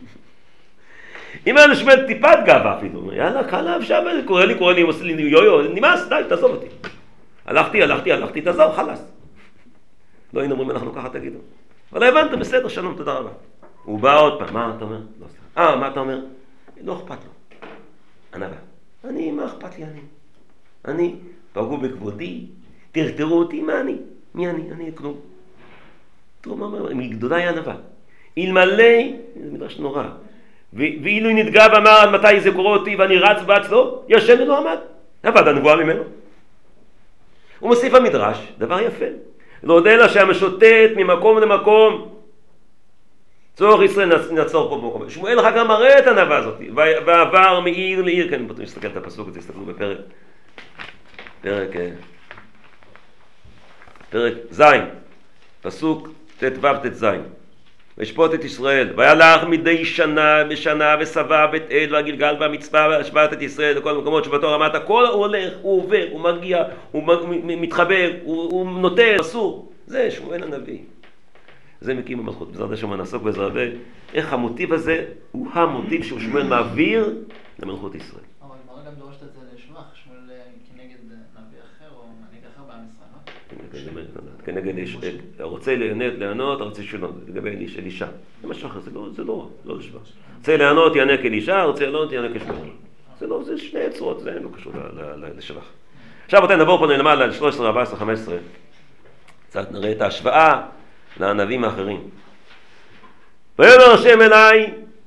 אם היה לשמואל טיפת גאווה אפילו, יאללה, קלה שם, קורא לי, קורא לי, עושה לי יו-יו, נמאס, די, תעזוב אותי. הלכתי, הלכתי, הלכתי, תעזוב, חלאס. לא היינו אומרים, אנחנו ככה תגידו. אבל הבנת, בסדר, שלום, תודה רבה. הוא בא עוד פעם, מה אתה אומר? לא סתם. אה, מה אתה אומר? לא אכפת לו. ענווה. אני, מה אכפת לי אני? אני, פגעו בכבודי, תרתרו אותי, מה אני? מי אני? אני כלום. תראו מה אומר, מגדולה היא ענווה. אלמלא, זה מדרש נורא. ואילו היא נתגע ואמר עד מתי זה קורא אותי ואני רץ בץ לו, ישן ולא עמד. עבד הנבואה ממנו. הוא מוסיף המדרש, דבר יפה. לא יודע לה שהמשוטט ממקום למקום, צורך ישראל נעצור פה במקום. שמואל אחר כך מראה את הנבואה הזאת, ועבר מעיר לעיר, כן, בואו נסתכל את הפסוק הזה, תסתכלו בפרק, פרק, פרק זין, פסוק ט"ו ט"ז. וישפוט את ישראל, וילך מדי שנה בשנה וסבא בית אל והגלגל והמצפה והשבעת את ישראל לכל המקומות שבתור רמת הכל הוא הולך, הוא עובר, הוא מגיע, הוא מתחבר, הוא, הוא נוטר, אסור. זה שמואל הנביא. זה מקים המלכות. בעזרת השם נעסוק בעזרת הרבה, איך המוטיב הזה הוא המוטיב שהוא שמואל מעביר למלכות ישראל. אבל מראה גם דורשת את זה לשבח, שמואל כנגד נביא אחר או מנהיג אחר בעם ישראל, לא? כנגד איש, רוצה לענות, רוצה שלא, לגבי אלישע. זה משהו אחר, זה לא, לא לשבח. רוצה לענות, יענה כאלישע, רוצה לענות, יענה כשמואל. זה לא, זה שני צורות, זה לא קשור לשבח. עכשיו בואו נעבור פה למעלה ל-שלוש עשרה, ארבע עשרה, חמש עשרה. קצת נראה את ההשוואה לענבים האחרים. ויאמר השם אליי,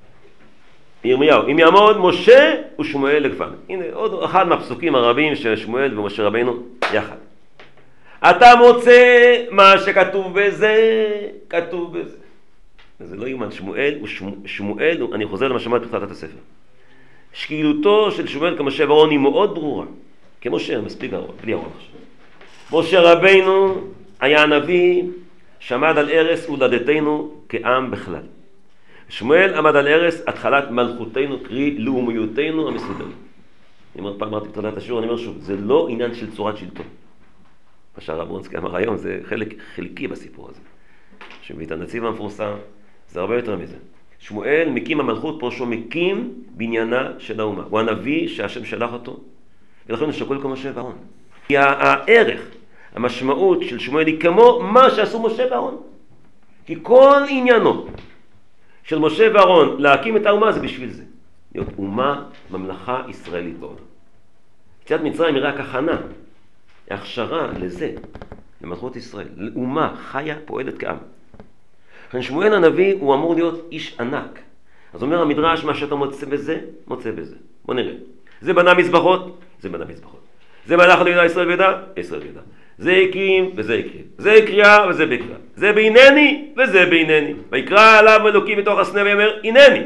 ירמיהו, אם יעמוד משה ושמואל לגפן. הנה עוד אחד מהפסוקים הרבים של שמואל ומשה רבינו יחד. אתה מוצא מה שכתוב בזה, כתוב בזה. זה לא יומן, שמואל, שמואל, אני חוזר למה שאמרתי בתחילת הספר. שקילותו של שמואל כמשה ואהרון היא מאוד ברורה. כמשה, מספיק אהרון, בלי אהרון עכשיו. משה רבינו היה הנביא שעמד על ערש הולדתנו כעם בכלל. שמואל עמד על ערש התחלת מלכותנו, קרי לאומיותנו המסודרת. אני אומר, פעם אמרתי בתחילת השיעור, אני אומר שוב, זה לא עניין של צורת שלטון. מה שהרב רונסקי אמר היום, זה חלק חלקי בסיפור הזה. שמביא את הנציב המפורסם, זה הרבה יותר מזה. שמואל מקים המלכות פה שהוא מקים בניינה של האומה. הוא הנביא שהשם שלח אותו, ולכן הוא שקול כמו משה ואהרון. כי הערך, המשמעות של שמואל היא כמו מה שעשו משה ואהרון. כי כל עניינו של משה ואהרון להקים את האומה זה בשביל זה. להיות אומה, ממלכה ישראלית בעולם. יציאת מצרים היא רק הכנה, הכשרה לזה, למלכות ישראל. לאומה חיה פועלת כעם. לכן שמואל הנביא הוא אמור להיות איש ענק. אז אומר המדרש, מה שאתה מוצא בזה, מוצא בזה. בוא נראה. זה בנה מזבחות, זה בנה מזבחות. זה מלאך לידע ישראל וידע, ישראל וידע. זה הקים וזה הקים. זה קריאה וזה בקריאה. זה בהינני וזה בהינני. ויקרא עליו אלוקים מתוך הסנה ויאמר, הנני.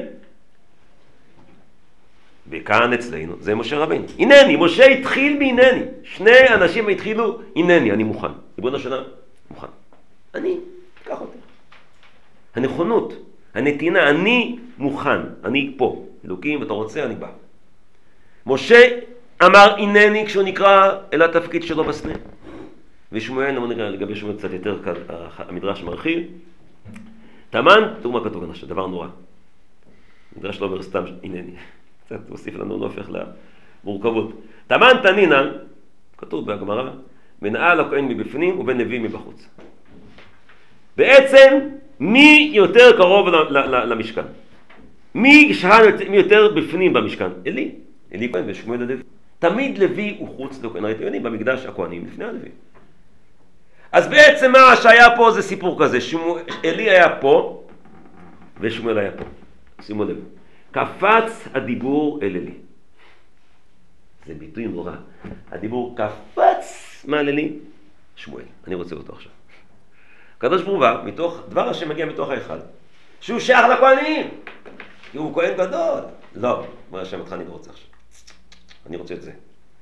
וכאן אצלנו, זה משה רבינו. הנני, משה התחיל בהנני. שני אנשים התחילו, הנני, אני מוכן. ריבונו של עולם, מוכן. אני, קח אותי. הנכונות, הנתינה, אני מוכן, אני פה. אלוקים, אתה רוצה, אני בא. משה אמר הנני כשהוא נקרא אל התפקיד שלו בסנה. ושמואל, נאמר נראה לגבי שמואל קצת יותר קל, המדרש מרחיב. תמן, תראו מה כתוב, דבר נורא. המדרש לא אומר סתם הנני. קצת הוסיף לנו, לא הופך למורכבות. תמן תנינן, כתוב בהגמרא, מנהל הכהן מבפנים ובין נביא מבחוץ. בעצם, מי יותר קרוב למשכן? מי שהה יותר בפנים במשכן? אלי. אלי כהן ושמואל הלוי. תמיד לוי הוא חוץ לכהן. ראיתם יודעים, במקדש הכהנים לפני הלוי. אז בעצם מה שהיה פה זה סיפור כזה. שמואל, אלי היה פה ושמואל היה פה. שימו לב. קפץ הדיבור אל אלי. זה ביטוי נורא. הדיבור קפץ מעל אלי. שמואל. אני רוצה אותו עכשיו. הקדוש ברוך הוא מתוך, דבר השם מגיע מתוך ההיכל, שהוא שייך לכהנים, כי הוא כהן גדול. לא, אומר השם אותך אני לא רוצה עכשיו. אני רוצה את זה.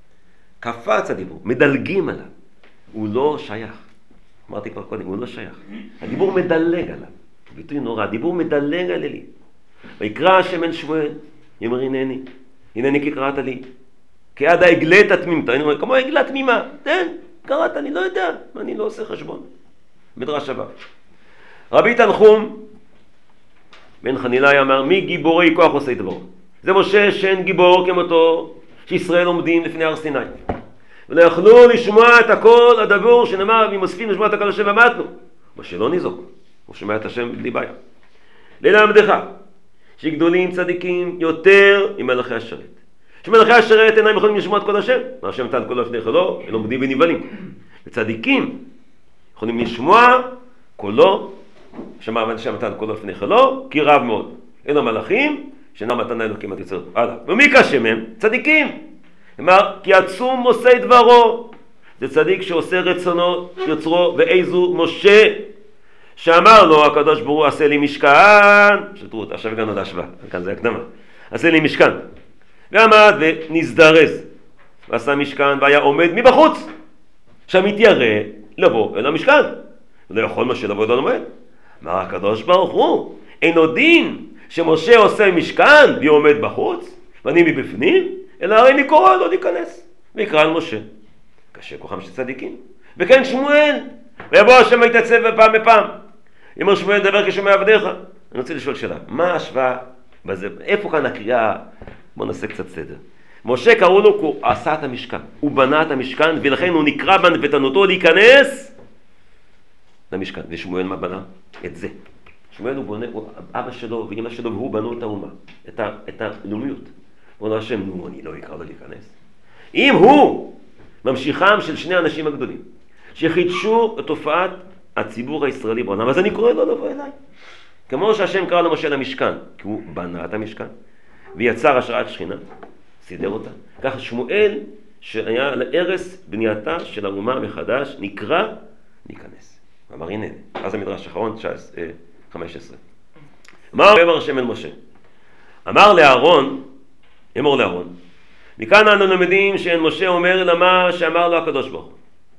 קפץ הדיבור, מדלגים עליו. הוא לא שייך. אמרתי כבר קודם, הוא לא שייך. הדיבור מדלג עליו. ביטוי נורא, הדיבור מדלג על אלי. ויקרא השם אל שמואל, יאמר הנני, הנני כי קראת לי. כי עד העגלת התמימתה, אני אומר, כמו העגלה תמימה, תן, קראת, אני לא יודע, אני לא עושה חשבון. מדרש הבא. רבי תנחום בן חנילאי אמר, מי גיבורי כוח עושה דברו? זה משה שאין גיבור כמותו, שישראל עומדים לפני הר סיני. ולא יכלו לשמוע את הכל הדבור שנאמר, אם מוספים לשמוע את הכל השם ומתנו. משה לא ניזוק, הוא שומע את השם בלי בעיה. ללמדך, שגדולים צדיקים יותר ממלכי השרת. שמלכי השרת אינם יכולים לשמוע את כל השם. מה השם נתן כל לפני חלו, הם עומדים ונבלים. וצדיקים יכולים לשמוע קולו, שמע שמתן קולו לפני חלו, כי רב מאוד. אלו מלאכים, שאינם מתנה אלוקים עד יוצר. הלאה. ומי קשם הם? צדיקים. אמר, כי עצום עושה דברו. זה צדיק שעושה רצונו, יוצרו, ואיזו משה, שאמר לו הקדוש ברוך הוא עשה לי משכן, שתראו, עכשיו הגענו להשוואה, כאן זה הקדמה, עשה לי משכן, ועמד ונזדרז, ועשה משכן והיה עומד מבחוץ, עכשיו מתיירא לבוא אל המשכן, לא יכול משה לבוא אל עומד, אמר הקדוש ברוך הוא, אינו דין שמשה עושה משכן ועומד בחוץ, ואני מבפנים, אלא הרי אני קורא לו להיכנס, ויקרא על משה, קשה כוחם של צדיקים, וכן שמואל, ויבוא השם ויתעצב פעם בפעם, אמר שמואל דבר כשומע עבדיך. אני רוצה לשאול שאלה, מה ההשוואה בזה, איפה כאן הקריאה? בוא נעשה קצת סדר. משה קראו לו, הוא עשה את המשכן, הוא בנה את המשכן, ולכן הוא נקרא בנתנותו להיכנס למשכן. ושמואל מה בנה? את זה. שמואל הוא בונה, הוא, אבא שלו ואמא שלו, והוא בנו את האומה, את, ה, את הלאומיות. הוא אומר השם, נו, אני לא אקרא לו להיכנס. אם הוא ממשיכם של שני האנשים הגדולים, שחידשו את תופעת הציבור הישראלי בעולם, אז אני קורא לו לבוא אליי. כמו שהשם קרא למשה למשכן, כי הוא בנה את המשכן, ויצר השראת שכינה, סידר אותה. ככה שמואל, שהיה לערש בנייתה של האומה מחדש, נקרא להיכנס. אמר הנה, אז המדרש האחרון, חמש עשרה. אמר אמר השם אל משה, אמר לאהרון, אמור לאהרון, מכאן אנו למדים שאין משה אומר אלא מה שאמר לו הקדוש ברוך הוא.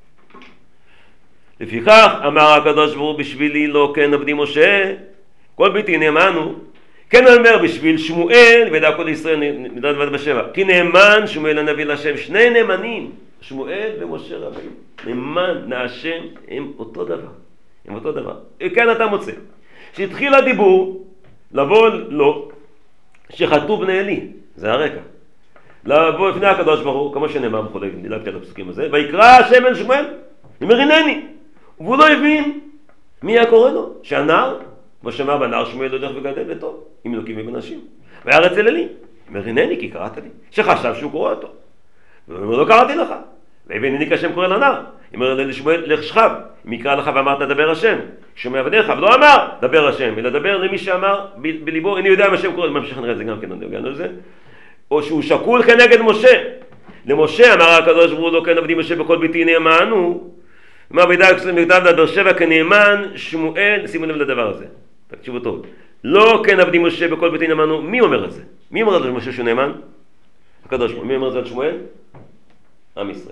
לפיכך אמר הקדוש ברוך הוא בשבילי לא כן עבדי משה, כל ביתי נאמנו, כן אומר בשביל שמואל וידע כל ישראל מדעת ועד בשבע, כי נאמן שמואל הנביא להשם, שני נאמנים, שמואל ומשה רבינו, נאמן להשם הם אותו דבר, הם אותו דבר. כן אתה מוצא, שהתחיל הדיבור לבוא לו, שחטאו בני אלי, זה הרקע, לבוא לפני הקדוש ברוך הוא, כמו שנאמר בכל דילגתי על הפסוקים הזה, ויקרא השם אל שמואל, אמר הנני, והוא לא הבין מי היה קורא לו, שהנער, כמו שאמר בנער שמואל הולך וגדל וטוב, עם אלוקים ובנשים, והארץ אל אלי, אמר הנני כי קראת לי, שחשב שהוא קורא אותו, והוא אומר לא קראתי לך, והבין אני כשם קורא לנער, אמר לשמואל לך שכב, אם יקרא לך ואמרת דבר השם, שומע עבדיך, ולא אמר דבר השם, אלא דבר למי שאמר ב- בליבו, אני יודע מה השם קורא, ממשיך נראה את זה גם כן, אני הגענו לזה, או שהוא שקול כנגד משה, למשה אמר הקדוש ברוך הוא לא כן עבדי משה בכל ביתי נאמנו, אמר בידע מכתב לבאר שבע כנאמן שמואל, שימו לב לדבר הזה, תקשיבו טוב, לא כן עבדי משה בכל ביתי נאמנו, מי אומר את זה? מי אומר את זה משה שהוא נאמן? הקדוש ברוך הוא. מי אומר את זה על שמואל? עם ישראל.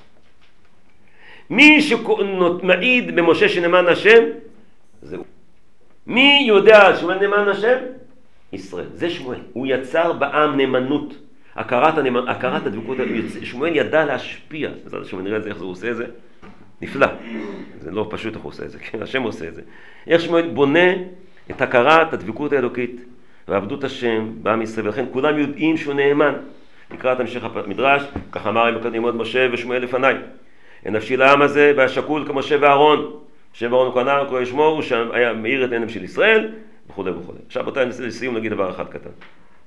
מי שמעיד במשה שנאמן השם, זהו. מי יודע שמואל נאמן השם? ישראל. זה שמואל. הוא יצר בעם נאמנות. הכרת, הנאמנ... הכרת הדבקות, שמואל ידע להשפיע. בעזרת השם נראה את זה, איך זה הוא עושה את זה. נפלא. זה לא פשוט איך הוא עושה את זה, כן? השם עושה את זה. איך שמואל בונה את הכרת הדבקות האלוקית ועבדות השם בעם ישראל, ולכן כולם יודעים שהוא נאמן. נקרא את המשך המדרש, כך אמר עם קדימות משה ושמואל לפניי. נפשי לעם הזה והשקול כמשה ואהרון. משה ואהרון כהנה, קורא שמו, הוא שהיה מאיר את עיניהם של ישראל, וכו' וכו'. עכשיו בואו ננסה לסיום להגיד דבר אחד קטן.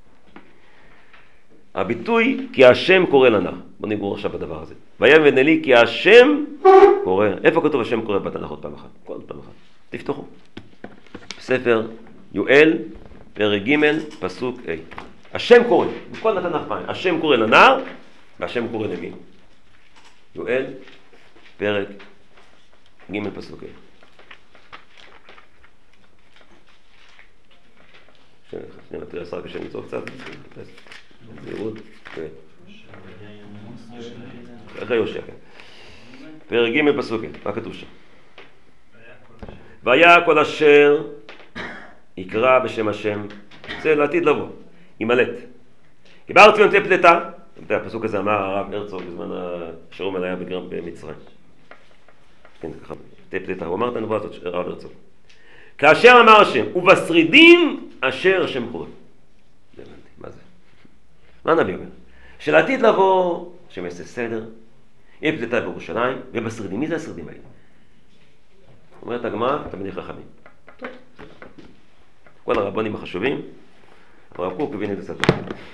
הביטוי כי השם קורא לנער. בואו נגמור עכשיו בדבר הזה. ויאמר ונלי כי השם קורא. איפה כתוב השם קורא בתנ"ך עוד פעם אחת? כל עוד פעם אחת. תפתחו. ספר יואל, פרק ג' פסוק ה'. השם קורא. בכל התנ"ך פעם. השם קורא לנער, והשם קורא למי? יואל, פרק ג' פסוק ה'. שנייה, תראה עשר כשאני נצור קצת. זהירות, כן. אחרי יושע, כן. פרק ג' פסוק, מה כתוב שם? והיה כל אשר יקרא בשם השם, זה לעתיד לבוא, ימלט. כי בארץ ציון תהיה פלטה, הפסוק הזה אמר הרב הרצוג בזמן שרומל היה במצרים. כן, ככה, תהיה פלטה, הוא אמר את הנבואה הזאת, הרב הרצוג. כאשר אמר השם, ובשרידים אשר השם קורא. מה זה? מה הנביא אומר? שלעתיד לבוא, השם יעשה סדר, יהיה פלטה בירושלים, ובשרידים, מי זה השרידים האלה? אומרת הגמרא, תלמידי חכמים. כל הרבנים החשובים, הרב קוק הבין את זה קצת.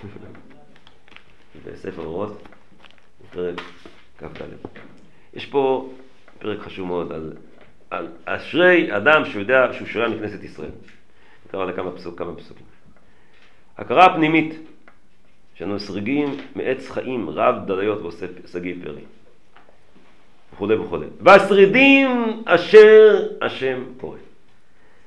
בספר אורות, פרק כ"ד. יש פה פרק חשוב מאוד על, על אשרי אדם שיודע שהוא שורה מכנסת ישראל. נקרא לכמה פסוק, כמה פסוקים. הכרה פנימית, שאנו סרגים מעץ חיים רב דליות ועושה סגי פרי. וכו' וכו'. והשרידים אשר השם קורא.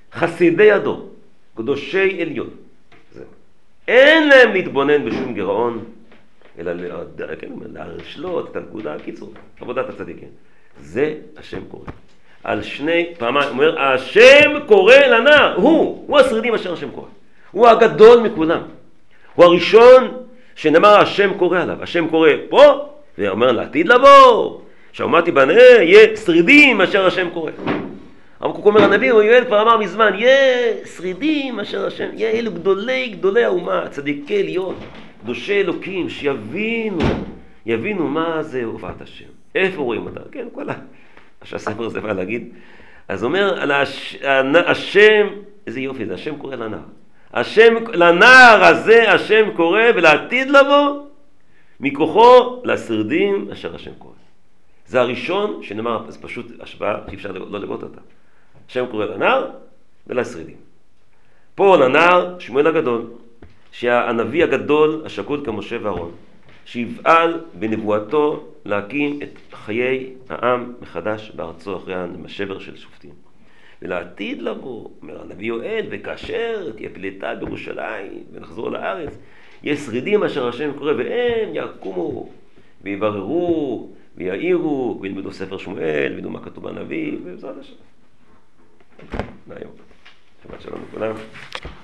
חסידי הדור, קדושי עליון. זה. אין להם להתבונן בשום גירעון, אלא כן, להשלות את הנקודה, קיצור, עבודת הצדיקים. זה השם קורא. על שני פעמיים, אומר, השם קורא לנער, הוא, הוא השרידים אשר השם קורא. הוא הגדול מכולם. הוא הראשון שנאמר השם קורא עליו. השם קורא פה, ואומר לעתיד לבוא, שעומדתי בנאה, יהיה שרידים אשר השם קורא. אבל הוא אומר, הנביא, הוא יואל כבר אמר מזמן, יהיה שרידים אשר השם, יהיה אלו גדולי גדולי האומה, צדיקי עליון, קדושי אלוקים, שיבינו, יבינו מה זה הופעת השם. איפה רואים אותה? כן, כל ה... שהספר הזה בא להגיד. אז אומר, על הש... השם, איזה יופי, זה השם קורא לנער. השם, לנער הזה השם קורא, ולעתיד לבוא, מכוחו לשרידים אשר השם קורא. זה הראשון שנאמר, זה פשוט השוואה שאי אפשר לא לגלות אותה. השם קורא לנער ולשרידים. פה לנער, שמואל הגדול, שהנביא הגדול השקוד כמשה ואהרון, שיפעל בנבואתו להקים את חיי העם מחדש בארצו אחרי המשבר של שופטים. ולעתיד לבוא, אומר הנביא יואל, וכאשר תהיה פליטה בירושלים ונחזור לארץ, יש שרידים אשר השם קורא, והם יקומו ויבררו ויעירו וילמדו ספר שמואל וילמדו מה כתוב בנביא, ובעזרת השם. להיום. שבת שלום לכולם.